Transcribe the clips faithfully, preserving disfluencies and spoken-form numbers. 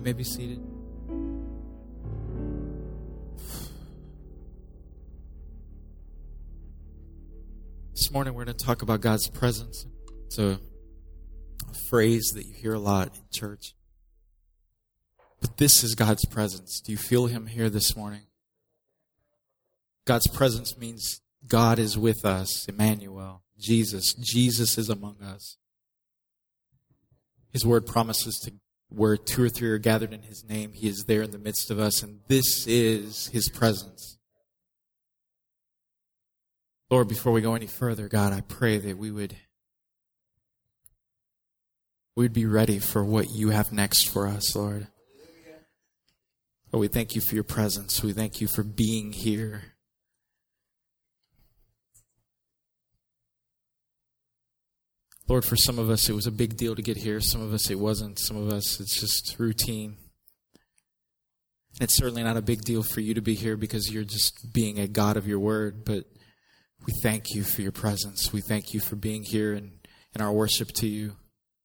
may be seated. This morning we're going to talk about God's presence. It's a, a phrase that you hear a lot in church. But this is God's presence. Do you feel Him here this morning? God's presence means God is with us, Emmanuel, Jesus. Jesus is among us. His word promises to where two or three are gathered in His name, He is there in the midst of us, and this is His presence. Lord, before we go any further, God, I pray that we would we would be ready for what You have next for us, Lord. Lord, we thank You for Your presence. We thank You for being here. Lord, for some of us, it was a big deal to get here. Some of us, it wasn't. Some of us, it's just routine. It's certainly not a big deal for You to be here because You're just being a God of Your word. But we thank You for Your presence. We thank You for being here and in our worship to You.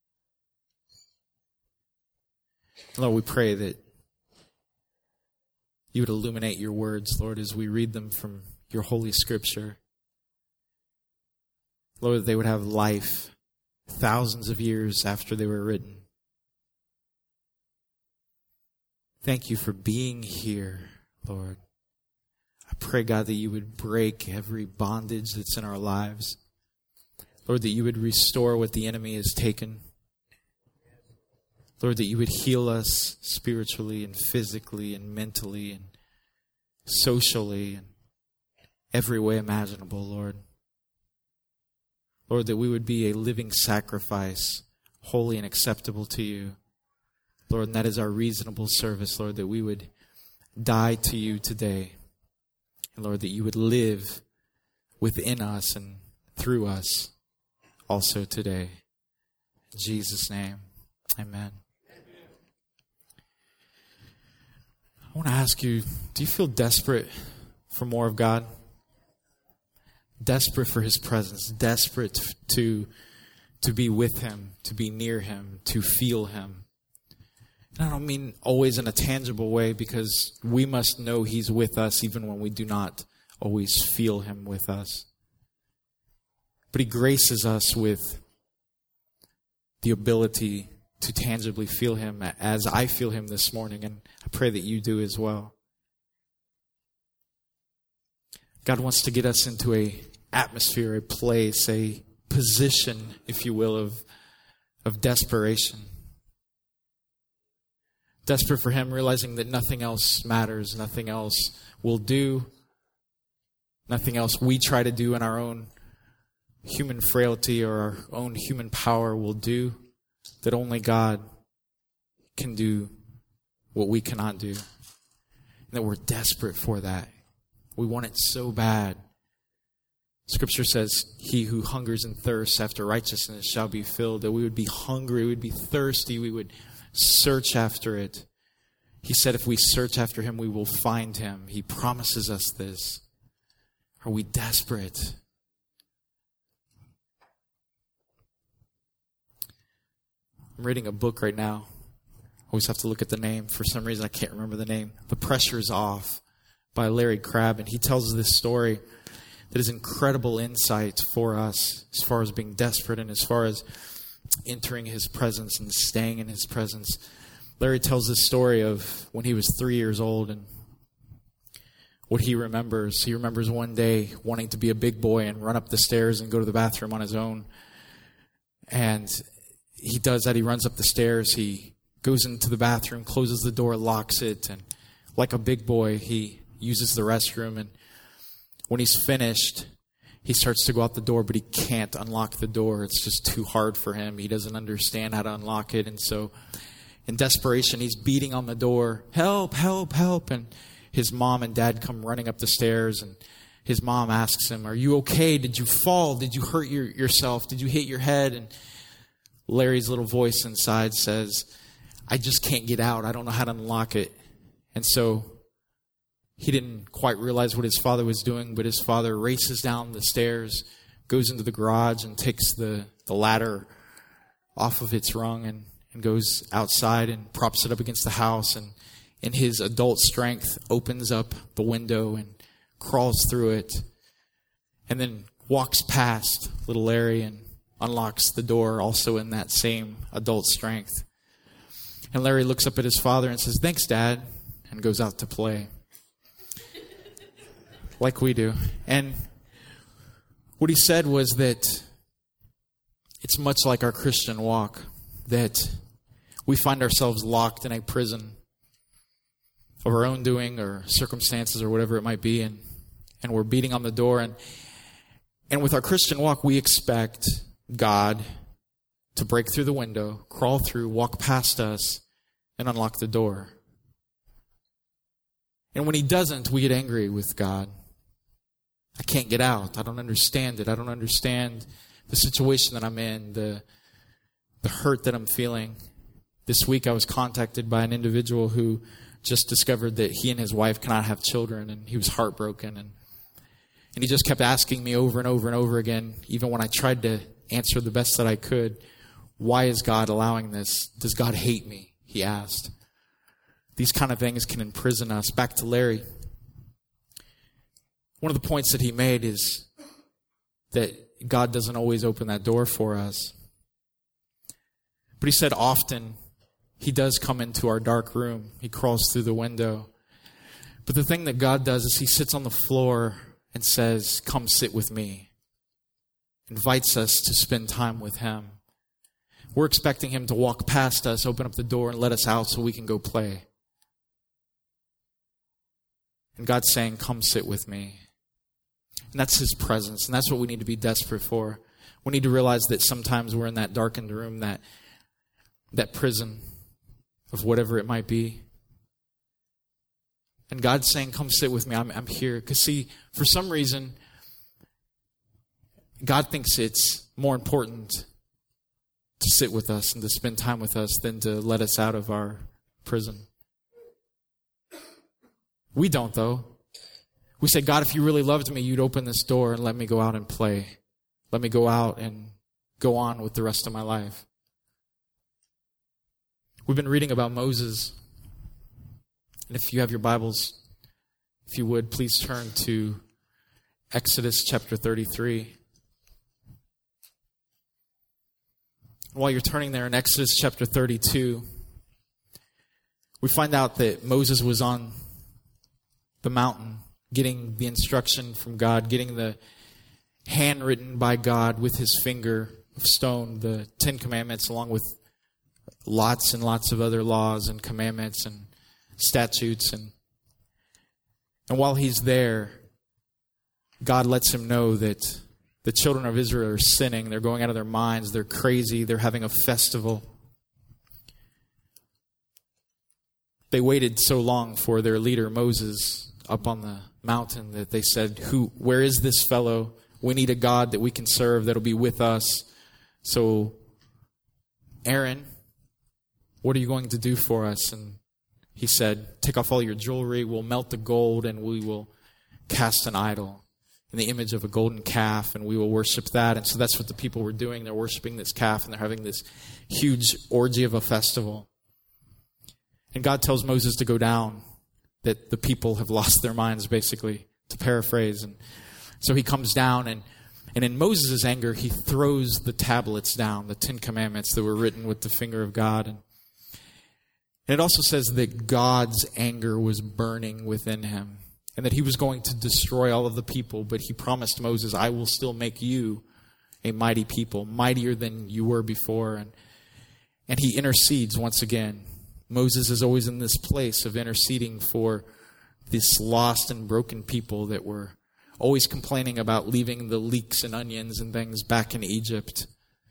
Lord, we pray that You would illuminate Your words, Lord, as we read them from Your holy scripture. Lord, that they would have life thousands of years after they were written. Thank You for being here, Lord. I pray, God, that You would break every bondage that's in our lives. Lord, that You would restore what the enemy has taken. Lord, that You would heal us spiritually and physically and mentally and socially and every way imaginable, Lord. Lord, that we would be a living sacrifice, holy and acceptable to You. Lord, and that is our reasonable service, Lord, that we would die to You today. And Lord, that You would live within us and through us also today. In Jesus' name, amen. I want to ask you, do you feel desperate for more of God? Desperate for His presence, desperate to, to be with Him, to be near Him, to feel Him. And I don't mean always in a tangible way, because we must know He's with us even when we do not always feel Him with us. But He graces us with the ability to tangibly feel Him as I feel Him this morning, and I pray that you do as well. God wants to get us into a atmosphere, a place, a position, if you will, of, of desperation. Desperate for Him, realizing that nothing else matters, nothing else will do, nothing else we try to do in our own human frailty or our own human power will do, that only God can do what we cannot do. And that we're desperate for that. We want it so bad. Scripture says, He who hungers and thirsts after righteousness shall be filled. That we would be hungry, we would be thirsty, we would search after it. He said if we search after Him, we will find Him. He promises us this. Are we desperate? I'm reading a book right now. I always have to look at the name. For some reason, I can't remember the name. The Pressure's Off by Larry Crabb. And he tells this story that is incredible insight for us as far as being desperate and as far as entering His presence and staying in His presence. Larry tells this story of when he was three years old and what he remembers. He remembers one day wanting to be a big boy and run up the stairs and go to the bathroom on his own. And he does that. He runs up the stairs. He goes into the bathroom, closes the door, locks it. And like a big boy, he uses the restroom. And when he's finished, he starts to go out the door, but he can't unlock the door. It's just too hard for him. He doesn't understand how to unlock it. And so in desperation, he's beating on the door. Help, help, help. And his mom and dad come running up the stairs. And his mom asks him, are you okay? Did you fall? Did you hurt your, yourself? Did you hit your head? And Larry's little voice inside says, I just can't get out. I don't know how to unlock it. And so he didn't quite realize what his father was doing, but his father races down the stairs, goes into the garage and takes the, the ladder off of its rung and, and goes outside and props it up against the house, and in his adult strength opens up the window and crawls through it, and then walks past little Larry and unlocks the door also in that same adult strength. And Larry looks up at his father and says, "Thanks, Dad," and goes out to play. Like we do. And what he said was that it's much like our Christian walk, that we find ourselves locked in a prison of our own doing or circumstances or whatever it might be, and, and we're beating on the door. And, and with our Christian walk, we expect God to break through the window, crawl through, walk past us, and unlock the door. And when he doesn't, we get angry with God. I can't get out. I don't understand it. I don't understand the situation that I'm in, the the hurt that I'm feeling. This week I was contacted by an individual who just discovered that he and his wife cannot have children, and he was heartbroken. And, and he just kept asking me over and over and over again, even when I tried to answer the best that I could, why is God allowing this? Does God hate me? He asked. These kind of things can imprison us. Back to Larry. One of the points that he made is that God doesn't always open that door for us. But he said often he does come into our dark room. He crawls through the window. But the thing that God does is he sits on the floor and says, "Come sit with me." Invites us to spend time with him. We're expecting him to walk past us, open up the door, and let us out so we can go play. And God's saying, "Come sit with me." And that's his presence. And that's what we need to be desperate for. We need to realize that sometimes we're in that darkened room, that that prison of whatever it might be. And God's saying, "Come sit with me. I'm, I'm here." Because see, for some reason, God thinks it's more important to sit with us and to spend time with us than to let us out of our prison. We don't, though. We say, "God, if you really loved me, you'd open this door and let me go out and play. Let me go out and go on with the rest of my life." We've been reading about Moses. And if you have your Bibles, if you would, please turn to Exodus chapter thirty-three. While you're turning there in Exodus chapter thirty-two, we find out that Moses was on the mountain getting the instruction from God, getting the handwritten by God with his finger of stone, the Ten Commandments, along with lots and lots of other laws and commandments and statutes. And, and while he's there, God lets him know that the children of Israel are sinning. They're going out of their minds. They're crazy. They're having a festival. They waited so long for their leader, Moses, up on the mountain that they said, "Who? Where is this fellow? We need a God that we can serve that'll be with us. So, Aaron, what are you going to do for us?" And he said, "Take off all your jewelry. We'll melt the gold, and we will cast an idol in the image of a golden calf, and we will worship that." And so that's what the people were doing. They're worshiping this calf, and they're having this huge orgy of a festival. And God tells Moses to go down, that the people have lost their minds, basically, to paraphrase. And so he comes down, and, and in Moses' anger, he throws the tablets down, the Ten Commandments that were written with the finger of God. And, and it also says that God's anger was burning within him, and that he was going to destroy all of the people, but he promised Moses, "I will still make you a mighty people, mightier than you were before." And, and he intercedes once again. Moses is always in this place of interceding for this lost and broken people that were always complaining about leaving the leeks and onions and things back in Egypt.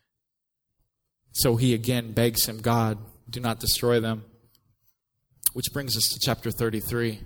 So he again begs him, "God, do not destroy them." Which brings us to chapter thirty-three.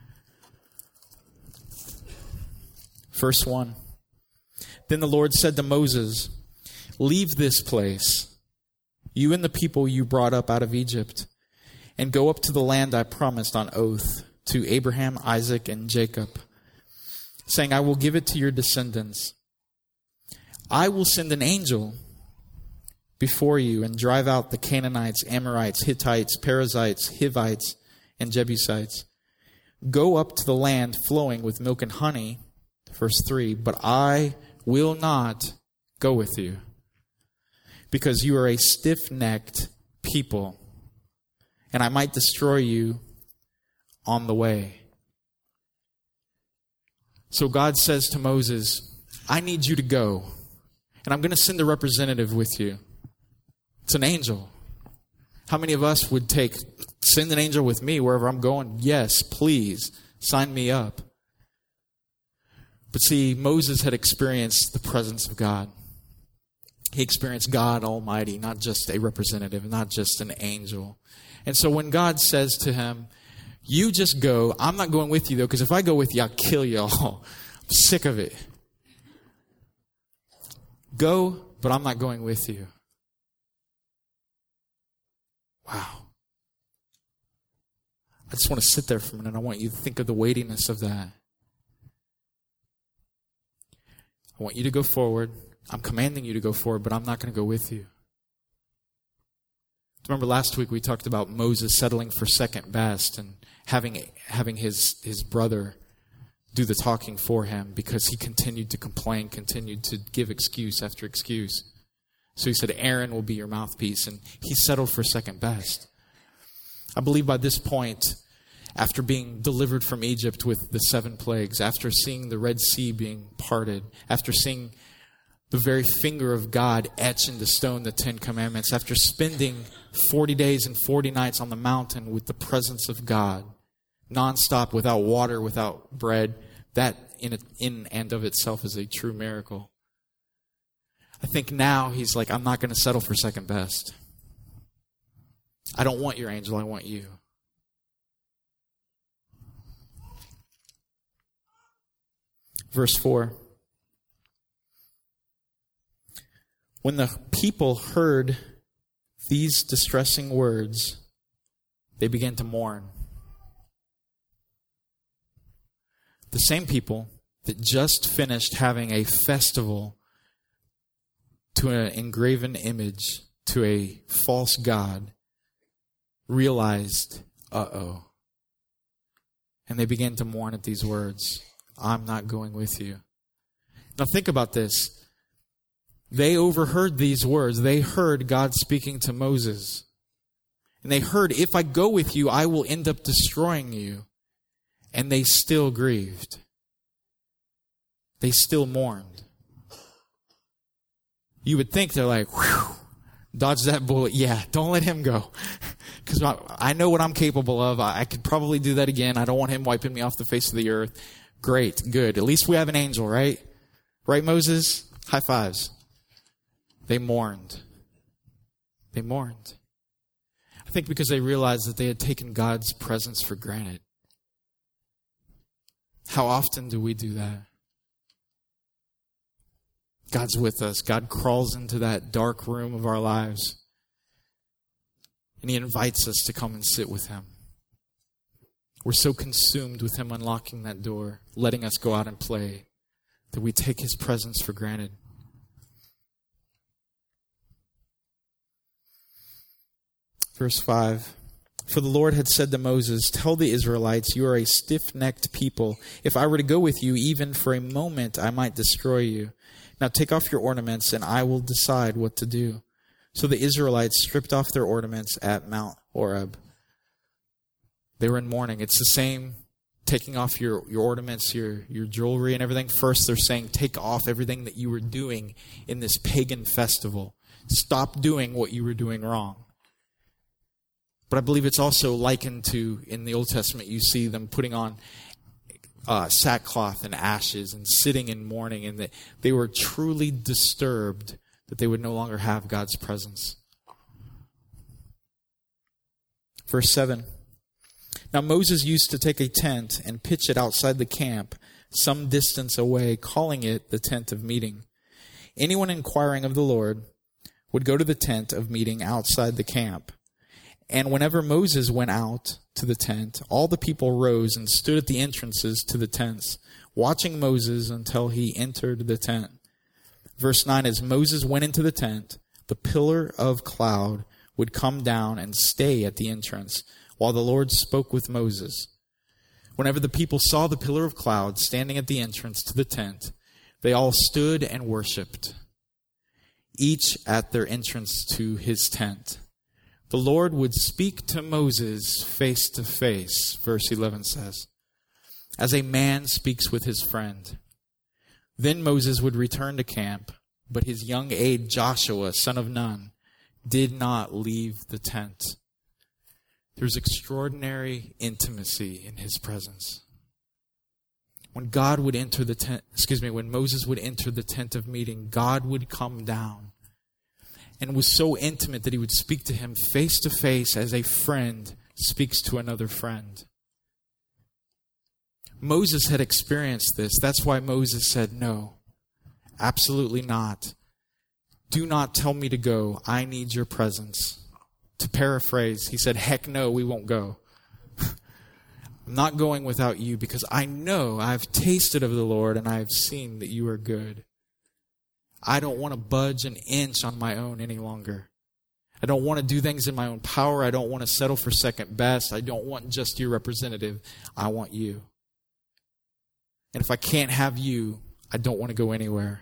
Verse one. Then the Lord said to Moses, "Leave this place, you and the people you brought up out of Egypt, and go up to the land I promised on oath to Abraham, Isaac, and Jacob, saying, I will give it to your descendants. I will send an angel before you and drive out the Canaanites, Amorites, Hittites, Perizzites, Hivites, and Jebusites. Go up to the land flowing with milk and honey, verse three, but I will not go with you, because you are a stiff-necked people, and I might destroy you on the way. So God says to Moses, I need you to go, and I'm going to send a representative with you. It's an angel. How many of us would take, send an angel with me wherever I'm going? Yes, please, sign me up. But see, Moses had experienced the presence of God. He experienced God Almighty, not just a representative, not just an angel. And so when God says to him, you just go, I'm not going with you though, because if I go with you, I'll kill you all. I'm sick of it. Go, but I'm not going with you. Wow. I just want to sit there for a minute. I want you to think of the weightiness of that. I want you to go forward. I'm commanding you to go forward, but I'm not going to go with you. Remember last week we talked about Moses settling for second best and having having his, his brother do the talking for him because he continued to complain, continued to give excuse after excuse. So he said, Aaron will be your mouthpiece, and he settled for second best. I believe by this point, after being delivered from Egypt with the seven plagues, after seeing the Red Sea being parted, after seeing the very finger of God etch into stone the Ten Commandments, after spending forty days and forty nights on the mountain with the presence of God, nonstop, without water, without bread, that in, in and of itself is a true miracle. I think now he's like, I'm not going to settle for second best. I don't want your angel, I want you. Verse four. When the people heard these distressing words, they began to mourn. The same people that just finished having a festival to an engraven image, to a false god, realized, uh-oh. And they began to mourn at these words. I'm not going with you. Now think about this. They overheard these words. They heard God speaking to Moses. And they heard, if I go with you, I will end up destroying you. And they still grieved. They still mourned. You would think they're like, whew, dodge that bullet. Yeah, don't let him go. Because I know what I'm capable of. I could probably do that again. I don't want him wiping me off the face of the earth. Great, good. At least we have an angel, right? Right, Moses? High fives. They mourned. They mourned. I think because they realized that they had taken God's presence for granted. How often do we do that? God's with us. God crawls into that dark room of our lives. And He invites us to come and sit with Him. We're so consumed with Him unlocking that door, letting us go out and play, that we take His presence for granted. Verse five. For the Lord had said to Moses, tell the Israelites, you are a stiff-necked people. If I were to go with you, even for a moment, I might destroy you. Now take off your ornaments, and I will decide what to do. So the Israelites stripped off their ornaments at Mount Horeb. They were in mourning. It's the same taking off your, your ornaments, your, your jewelry and everything. First, they're saying, take off everything that you were doing in this pagan festival. Stop doing what you were doing wrong. But I believe it's also likened to, in the Old Testament, you see them putting on uh, sackcloth and ashes and sitting in mourning, and that they were truly disturbed that they would no longer have God's presence. Verse seven. Now Moses used to take a tent and pitch it outside the camp, some distance away, calling it the tent of meeting. Anyone inquiring of the Lord would go to the tent of meeting outside the camp. And whenever Moses went out to the tent, all the people rose and stood at the entrances to the tents, watching Moses until he entered the tent. Verse nine, as Moses went into the tent, the pillar of cloud would come down and stay at the entrance while the Lord spoke with Moses. Whenever the people saw the pillar of cloud standing at the entrance to the tent, they all stood and worshipped, each at their entrance to his tent. The Lord would speak to Moses face to face, verse eleven says, as a man speaks with his friend. Then Moses would return to camp, but his young aide Joshua, son of Nun, did not leave the tent. There's extraordinary intimacy in his presence. When God would enter the tent, excuse me, when Moses would enter the tent of meeting, God would come down and was so intimate that he would speak to him face to face as a friend speaks to another friend. Moses had experienced this. That's why Moses said, no, absolutely not. Do not tell me to go. I need your presence. To paraphrase, he said, heck no, we won't go. I'm not going without you because I know I've tasted of the Lord and I've seen that you are good. I don't want to budge an inch on my own any longer. I don't want to do things in my own power. I don't want to settle for second best. I don't want just your representative. I want you. And if I can't have you, I don't want to go anywhere.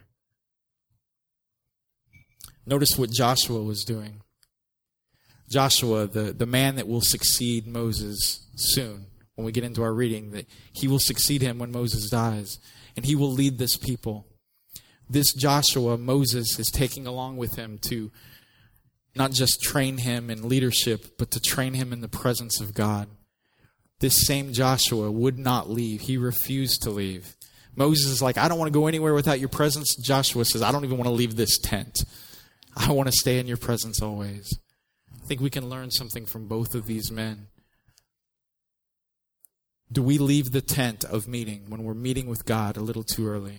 Notice what Joshua was doing. Joshua, the, the man that will succeed Moses soon, when we get into our reading, that he will succeed him when Moses dies, and he will lead this people. This Joshua, Moses is taking along with him to not just train him in leadership, but to train him in the presence of God. This same Joshua would not leave. He refused to leave. Moses is like, I don't want to go anywhere without your presence. Joshua says, I don't even want to leave this tent. I want to stay in your presence always. I think we can learn something from both of these men. Do we leave the tent of meeting when we're meeting with God a little too early?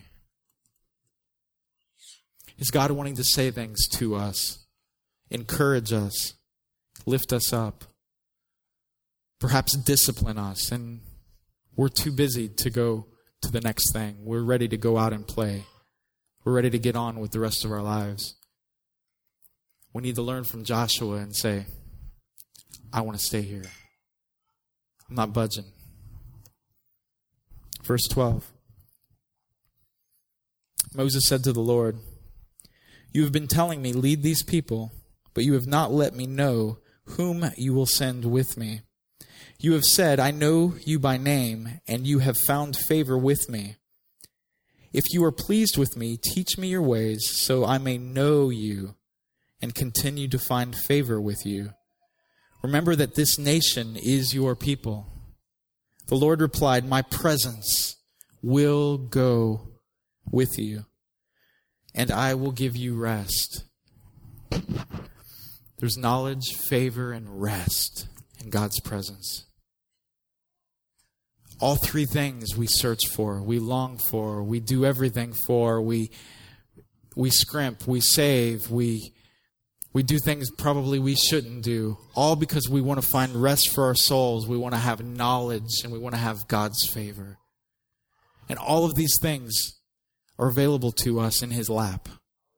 Is God wanting to say things to us, encourage us, lift us up, perhaps discipline us, and we're too busy to go to the next thing. We're ready to go out and play. We're ready to get on with the rest of our lives. We need to learn from Joshua and say, I want to stay here. I'm not budging. Verse twelve. Moses said to the Lord, you have been telling me, lead these people, but you have not let me know whom you will send with me. You have said, I know you by name, and you have found favor with me. If you are pleased with me, teach me your ways, so I may know you and continue to find favor with you. Remember that this nation is your people. The Lord replied, my presence will go with you, and I will give you rest. There's knowledge, favor, and rest in God's presence. All three things we search for, we long for, we do everything for, we we scrimp, we save, we we do things probably we shouldn't do, all because we want to find rest for our souls. We want to have knowledge and we want to have God's favor. And all of these things are available to us in His lap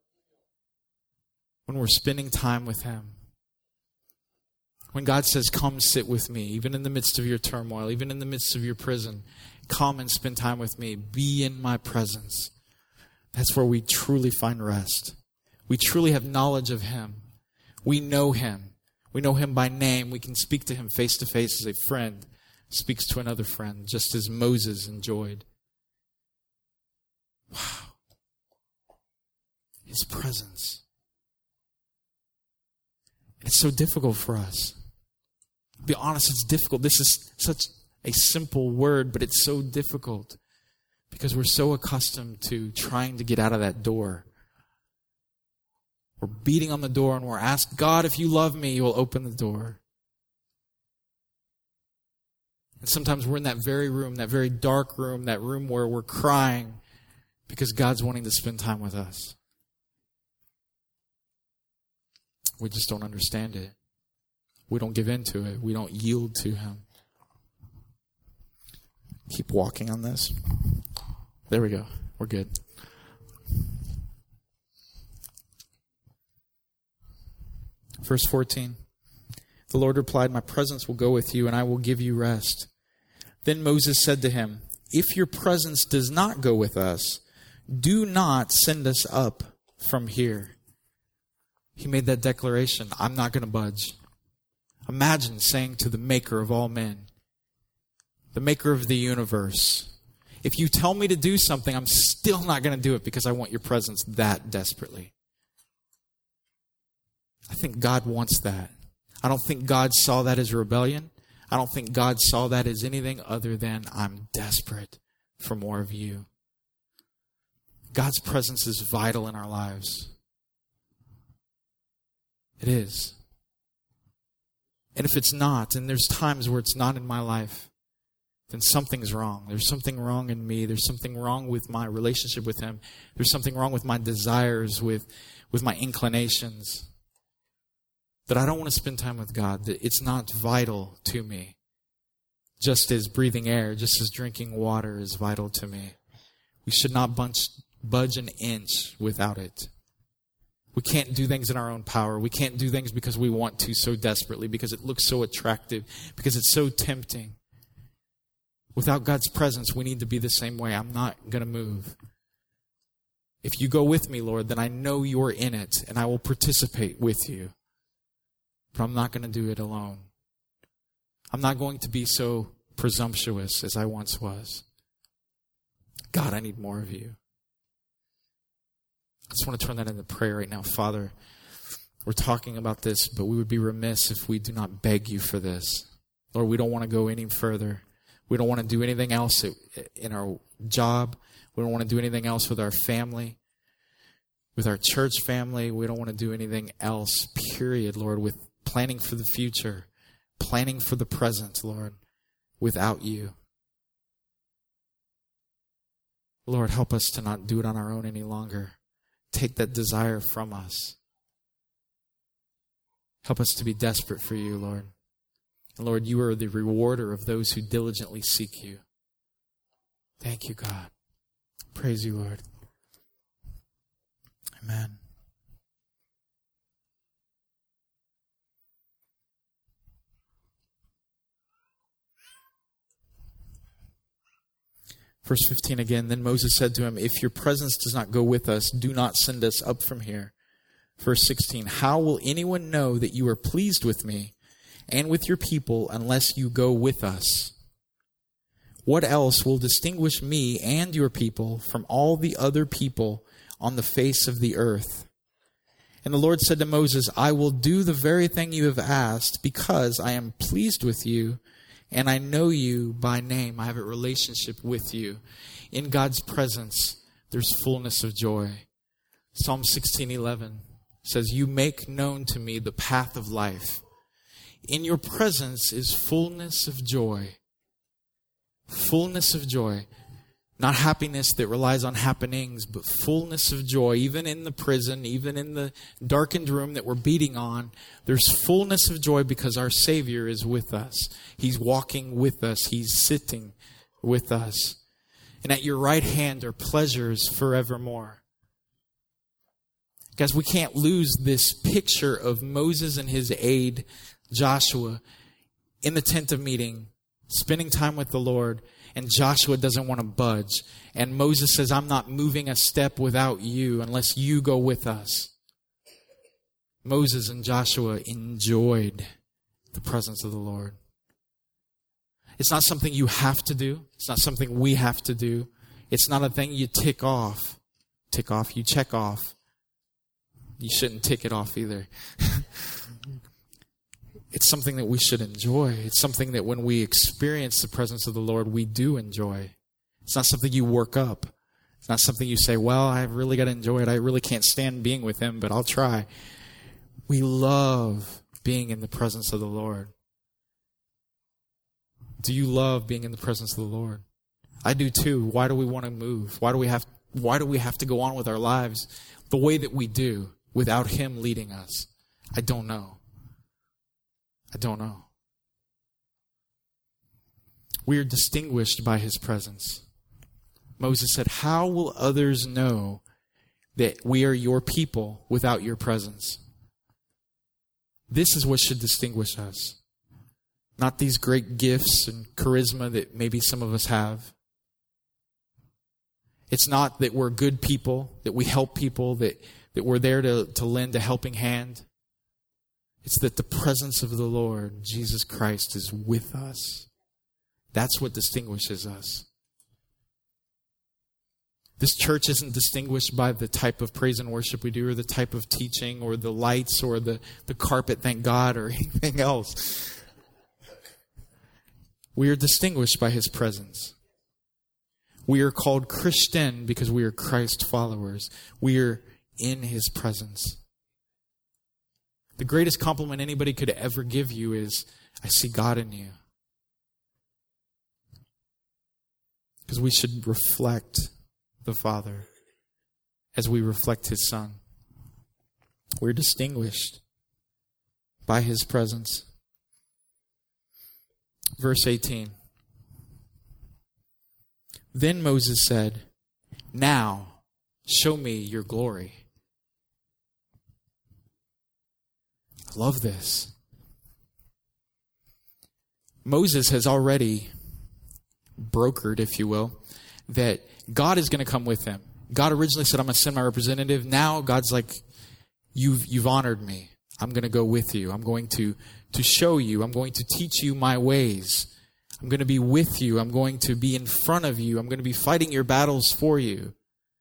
when we're spending time with Him. When God says, come sit with me, even in the midst of your turmoil, even in the midst of your prison, come and spend time with me. Be in my presence. That's where we truly find rest. We truly have knowledge of Him. We know Him. We know Him by name. We can speak to Him face to face as a friend speaks to another friend, just as Moses enjoyed. Wow. His presence. It's so difficult for us. To be honest, it's difficult. This is such a simple word, but it's so difficult because we're so accustomed to trying to get out of that door. We're beating on the door and we're asking, God, if you love me, you will open the door. And sometimes we're in that very room, that very dark room, that room where we're crying because God's wanting to spend time with us. We just don't understand it. We don't give in to it. We don't yield to Him. Keep walking on this. There we go. We're good. Verse fourteen. The Lord replied, my presence will go with you, and I will give you rest. Then Moses said to him, if your presence does not go with us, do not send us up from here. He made that declaration, I'm not going to budge. Imagine saying to the maker of all men, the maker of the universe, if you tell me to do something, I'm still not going to do it because I want your presence that desperately. I think God wants that. I don't think God saw that as rebellion. I don't think God saw that as anything other than I'm desperate for more of you. God's presence is vital in our lives. It is. And if it's not, and there's times where it's not in my life, then something's wrong. There's something wrong in me. There's something wrong with my relationship with Him. There's something wrong with my desires, with, with my inclinations. That I don't want to spend time with God. That it's not vital to me. Just as breathing air, just as drinking water is vital to me. We should not bunch, budge an inch without it. We can't do things in our own power. We can't do things because we want to so desperately, because it looks so attractive, because it's so tempting. Without God's presence, we need to be the same way. I'm not going to move. If you go with me, Lord, then I know you're in it, and I will participate with you. But I'm not going to do it alone. I'm not going to be so presumptuous as I once was. God, I need more of you. I just want to turn that into prayer right now. Father, we're talking about this, but we would be remiss if we do not beg you for this. Lord, we don't want to go any further. We don't want to do anything else in our job. We don't want to do anything else with our family, with our church family. We don't want to do anything else, period, Lord, with planning for the future, planning for the present, Lord, without you. Lord, help us to not do it on our own any longer. Take that desire from us. Help us to be desperate for you, Lord. And Lord, you are the rewarder of those who diligently seek you. Thank you, God. Praise you, Lord. Amen. Verse fifteen again, then Moses said to him, if your presence does not go with us, do not send us up from here. Verse sixteen, how will anyone know that you are pleased with me and with your people unless you go with us? What else will distinguish me and your people from all the other people on the face of the earth? And the Lord said to Moses, I will do the very thing you have asked because I am pleased with you and I know you by name. I have a relationship with you. In God's presence, there's fullness of joy. Psalm sixteen eleven says, you make known to me the path of life. In your presence is fullness of joy. Fullness of joy. Not happiness that relies on happenings, but fullness of joy. Even in the prison, even in the darkened room that we're beating on, there's fullness of joy because our Savior is with us. He's walking with us. He's sitting with us. And at your right hand are pleasures forevermore. Guys, we can't lose this picture of Moses and his aide, Joshua, in the tent of meeting, spending time with the Lord. And Joshua doesn't want to budge. And Moses says, I'm not moving a step without you unless you go with us. Moses and Joshua enjoyed the presence of the Lord. It's not something you have to do. It's not something we have to do. It's not a thing you tick off. Tick off, you check off. You shouldn't tick it off either. It's something that we should enjoy. It's something that when we experience the presence of the Lord, we do enjoy. It's not something you work up. It's not something you say, well, I really got to enjoy it. I really can't stand being with Him, but I'll try. We love being in the presence of the Lord. Do you love being in the presence of the Lord? I do too. Why do we want to move? Why do we have, why do we have to go on with our lives the way that we do without Him leading us? I don't know. I don't know. We are distinguished by His presence. Moses said, how will others know that we are your people without your presence? This is what should distinguish us. Not these great gifts and charisma that maybe some of us have. It's not that we're good people, that we help people, that, that we're there to, to lend a helping hand. It's that the presence of the Lord, Jesus Christ, is with us. That's what distinguishes us. This church isn't distinguished by the type of praise and worship we do, or the type of teaching, or the lights, or the, the carpet, thank God, or anything else. We are distinguished by His presence. We are called Christian because we are Christ followers. We are in His presence. The greatest compliment anybody could ever give you is, I see God in you. Because we should reflect the Father as we reflect His Son. We're distinguished by His presence. Verse eighteen. Then Moses said, now show me your glory. I love this. Moses has already brokered, if you will, that God is going to come with him. God originally said, I'm going to send my representative. Now God's like, you've, you've honored me. I'm going to go with you. I'm going to, to show you. I'm going to teach you my ways. I'm going to be with you. I'm going to be in front of you. I'm going to be fighting your battles for you.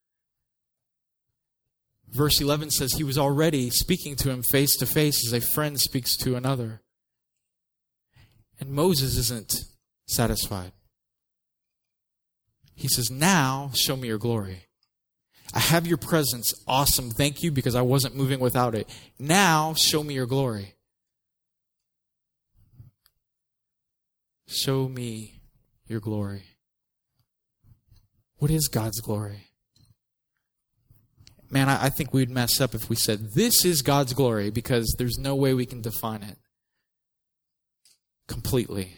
Verse eleven says he was already speaking to him face to face as a friend speaks to another. And Moses isn't satisfied. He says, now show me your glory. I have your presence. Awesome. Thank you, because I wasn't moving without it. Now show me your glory. Show me your glory. What is God's glory? Man, I, I think we'd mess up if we said, this is God's glory, because there's no way we can define it completely.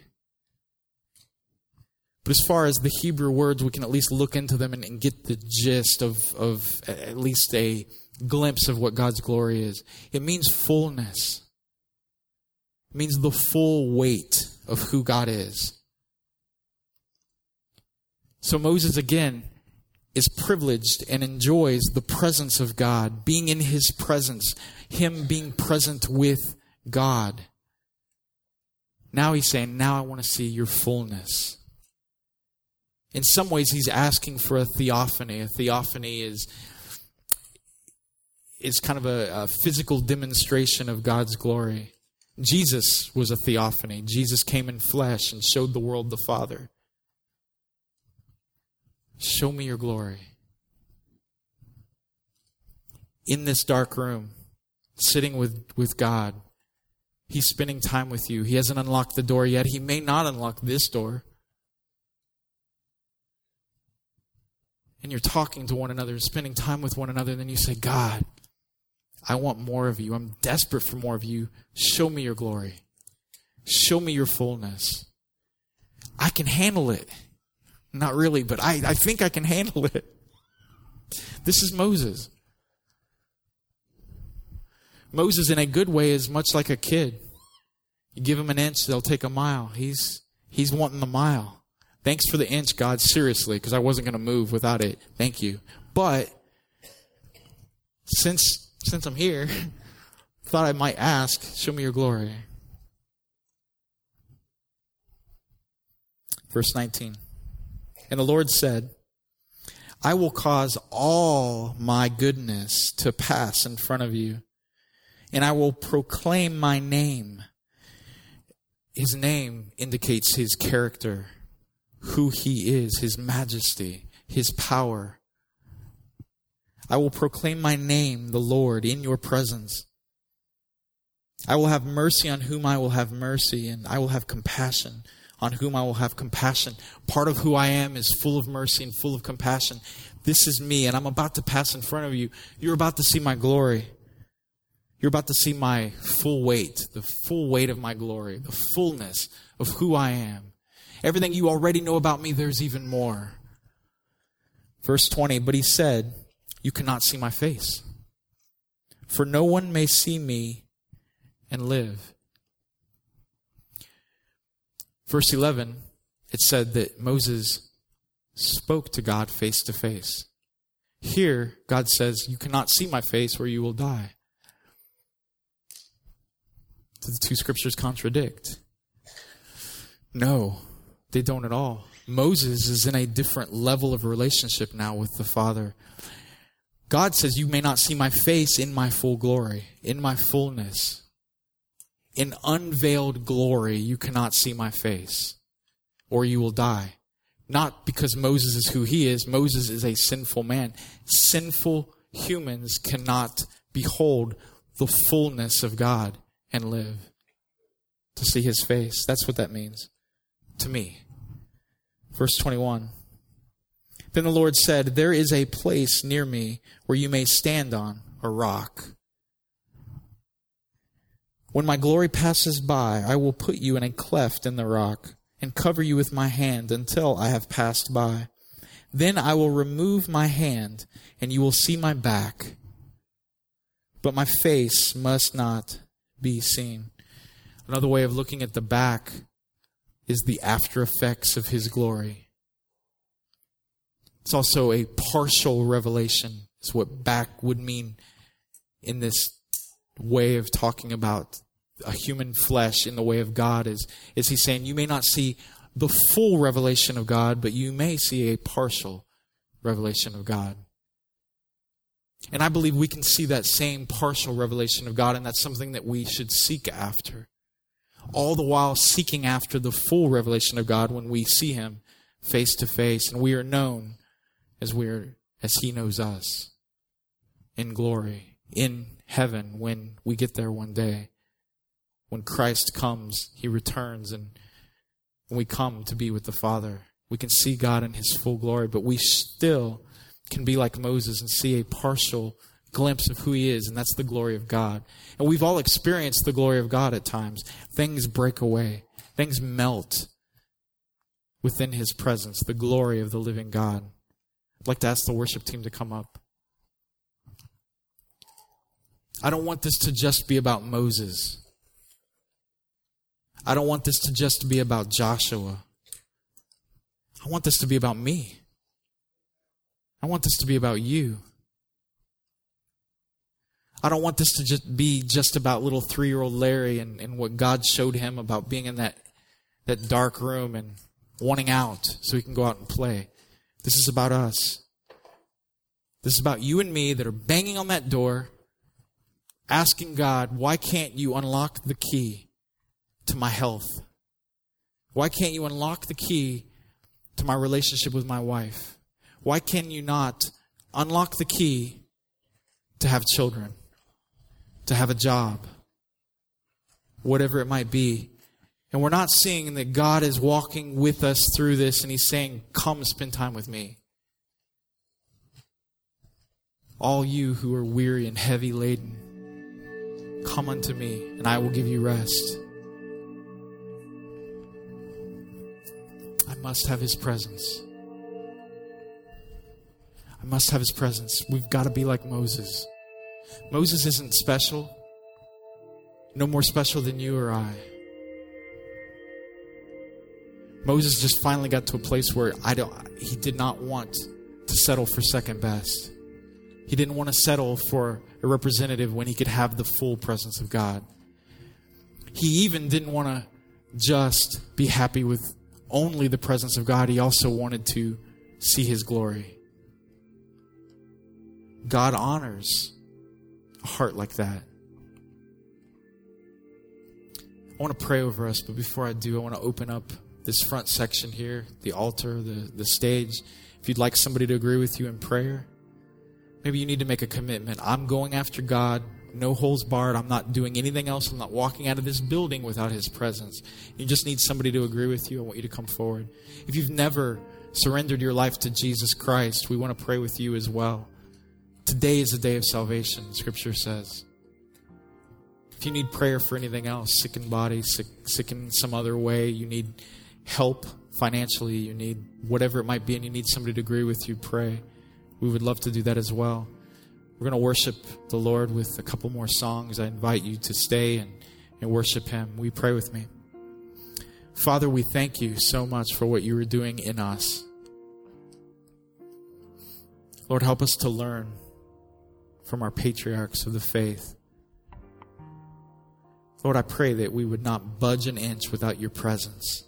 But as far as the Hebrew words, we can at least look into them and, and get the gist of, of at least a glimpse of what God's glory is. It means fullness. It means the full weight of who God is. So Moses, again, is privileged and enjoys the presence of God, being in His presence, Him being present with God. Now he's saying, now I want to see your fullness. In some ways, he's asking for a theophany. A theophany is, is kind of a, a physical demonstration of God's glory. Jesus was a theophany. Jesus came in flesh and showed the world the Father. Show me your glory. In this dark room, sitting with, with God, He's spending time with you. He hasn't unlocked the door yet. He may not unlock this door. And you're talking to one another, spending time with one another, and then you say, God, I want more of you. I'm desperate for more of you. Show me your glory. Show me your fullness. I can handle it. Not really, but I, I think I can handle it. This is Moses. Moses, in a good way, is much like a kid. You give him an inch, they'll take a mile. He's he's wanting the mile. Thanks for the inch, God, seriously, because I wasn't going to move without it. Thank you. But since since I'm here, thought I might ask, show me your glory. Verse nineteen. And the Lord said, I will cause all my goodness to pass in front of you, and I will proclaim my name. His name indicates His character, who He is, His majesty, His power. I will proclaim my name, the Lord, in your presence. I will have mercy on whom I will have mercy, and I will have compassion on whom I will have compassion. Part of who I am is full of mercy and full of compassion. This is me, and I'm about to pass in front of you. You're about to see my glory. You're about to see my full weight, the full weight of my glory, the fullness of who I am. Everything you already know about me, there's even more. Verse twenty, but he said, you cannot see my face, for no one may see me and live. Verse eleven, it said that Moses spoke to God face to face. Here, God says, you cannot see my face or you will die. Do the two scriptures contradict? No, they don't at all. Moses is in a different level of relationship now with the Father. God says, you may not see my face in my full glory, in my fullness. In unveiled glory, you cannot see my face, or you will die. Not because Moses is who he is. Moses is a sinful man. Sinful humans cannot behold the fullness of God and live. To see his face. That's what that means to me. Verse twenty-one. Then the Lord said, there is a place near me where you may stand on, a rock. When my glory passes by, I will put you in a cleft in the rock and cover you with my hand until I have passed by. Then I will remove my hand and you will see my back, but my face must not be seen. Another way of looking at the back is the after effects of his glory. It's also a partial revelation, is what back would mean in this way of talking about a human flesh in the way of God. Is, is he's saying you may not see the full revelation of God, but you may see a partial revelation of God. And I believe we can see that same partial revelation of God, and that's something that we should seek after. All the while seeking after the full revelation of God when we see him face to face, and we are known as we are as he knows us in glory, in heaven when we get there one day. When Christ comes, he returns, and when we come to be with the Father, we can see God in his full glory, but we still can be like Moses and see a partial glimpse of who he is, and that's the glory of God. And we've all experienced the glory of God at times. Things break away. Things melt within his presence, the glory of the living God. I'd like to ask the worship team to come up. I don't want this to just be about Moses. I don't want this to just be about Joshua. I want this to be about me. I want this to be about you. I don't want this to just be just about little three-year-old Larry and, and what God showed him about being in that, that dark room and wanting out so he can go out and play. This is about us. This is about you and me that are banging on that door, asking God, why can't you unlock the key to my health? Why can't you unlock the key to my relationship with my wife? Why can you not unlock the key to have children, to have a job, whatever it might be? And we're not seeing that God is walking with us through this and he's saying, come spend time with me. All you who are weary and heavy laden, come unto me and I will give you rest. I must have his presence. I must have his presence. We've got to be like Moses. Moses isn't special. No more special than you or I. Moses just finally got to a place where I don't, he did not want to settle for second best. He didn't want to settle for a representative when he could have the full presence of God. He even didn't want to just be happy with only the presence of God. He also wanted to see his glory. God honors a heart like that. I want to pray over us, but before I do, I want to open up this front section here, the altar, the, the stage. If you'd like somebody to agree with you in prayer, maybe you need to make a commitment. I'm going after God, no holds barred. I'm not doing anything else. I'm not walking out of this building without his presence. You just need somebody to agree with you. I want you to come forward. If you've never surrendered your life to Jesus Christ, we want to pray with you as well. Today is a day of salvation, Scripture says. If you need prayer for anything else, sick in body, sick, sick in some other way, you need help financially, you need whatever it might be, and you need somebody to agree with you, pray. We would love to do that as well. We're going to worship the Lord with a couple more songs. I invite you to stay and and worship him. Will you pray with me? Father, we thank you so much for what you are doing in us. Lord, help us to learn from our patriarchs of the faith. Lord, I pray that we would not budge an inch without your presence.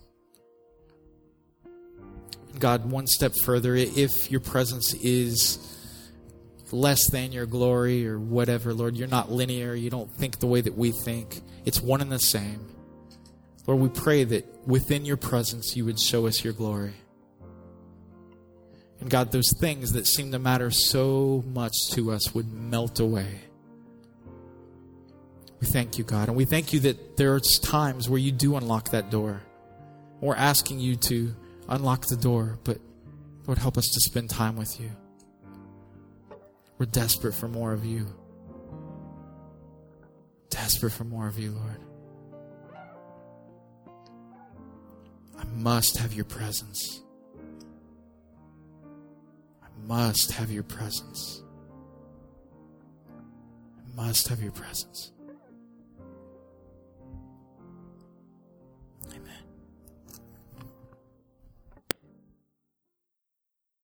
God, one step further, if your presence is less than your glory or whatever, Lord, you're not linear. You don't think the way that we think. It's one and the same. Lord, we pray that within your presence, you would show us your glory. And God, those things that seem to matter so much to us would melt away. We thank you, God. And we thank you that there's times where you do unlock that door. We're asking you to unlock the door, but Lord, help us to spend time with you. We're desperate for more of you. Desperate for more of you, Lord. I must have your presence. I must have your presence. I must have your presence.